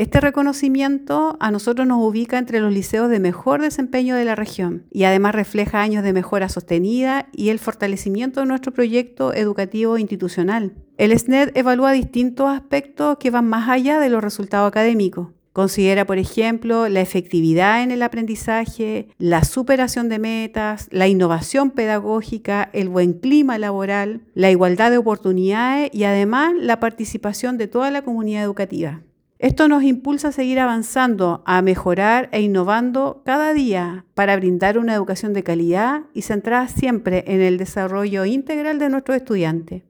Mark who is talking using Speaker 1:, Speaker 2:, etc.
Speaker 1: Este reconocimiento a nosotros nos ubica entre los liceos de mejor desempeño de la región y además refleja años de mejora sostenida y el fortalecimiento de nuestro proyecto educativo institucional. El SNED evalúa distintos aspectos que van más allá de los resultados académicos. Considera, por ejemplo, la efectividad en el aprendizaje, la superación de metas, la innovación pedagógica, el buen clima laboral, la igualdad de oportunidades y además la participación de toda la comunidad educativa. Esto nos impulsa a seguir avanzando, a mejorar e innovando cada día para brindar una educación de calidad y centrada siempre en el desarrollo integral de nuestros estudiantes.